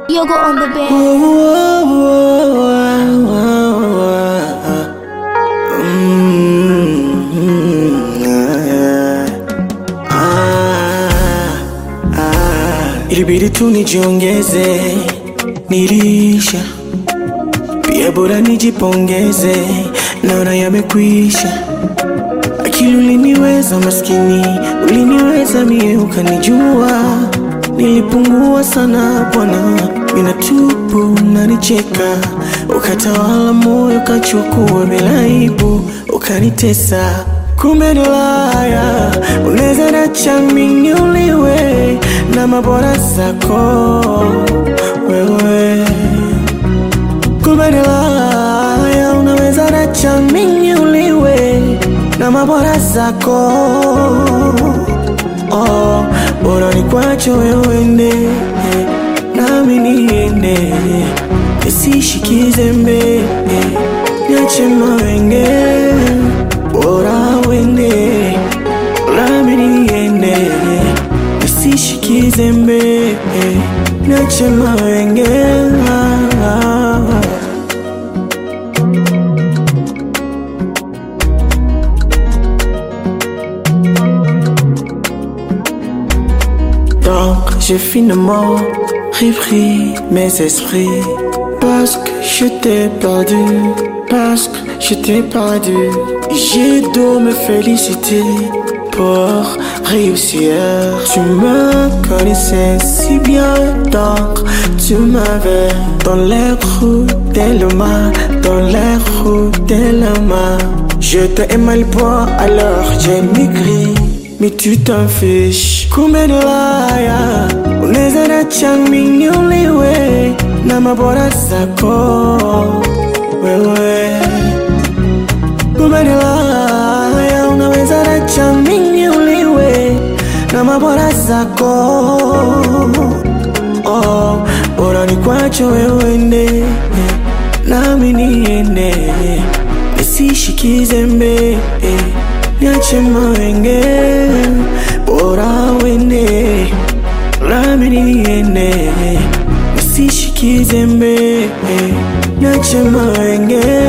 Yoga on the bed. Ilibidi tu nijiongeze, nilisha pia bora nijipongeze, naona yamekwisha. Akili uliniweza maskini, uliniweza mie ukanijua. Nilipungua sana bwana, mina tupu unanicheka. Ukatawala moyo ukachukua bila aibu, ukanitesa. Kumbe nilaya, unaweza nacha mimi uliwe na mabora zako wewe. Kumbe nilaya, unaweza nacha mimi uliwe na mabora zako. Oh, bora nikwache wewe ende, nami niende, nisishikize mbe, niache mawenge. Bora wende, nami niende, nisishikize mbe, niache mawenge. Donc j'ai finalement repris mes esprits, parce que je t'ai perdu, parce que je t'ai perdu. J'ai dû me féliciter pour réussir. Tu me connaissais si bien, donc tu m'avais dans les roues de l'homme, dans les roues de l'homme. Je t'ai aimé le bois, alors j'ai maigri, mais tu t'en fiches. Kumbe nilaya, unaweza nacha mimi uliwe na mabora zako wewe. Kumbe nilaya, unaweza nacha mimi uliwe na mabora zako. Oh, bora nikwache wewe ende, nami niende, nisishikize mbe, niache mawenge. Bora wende, nami niende, nisishikize mbe, niache mawenge.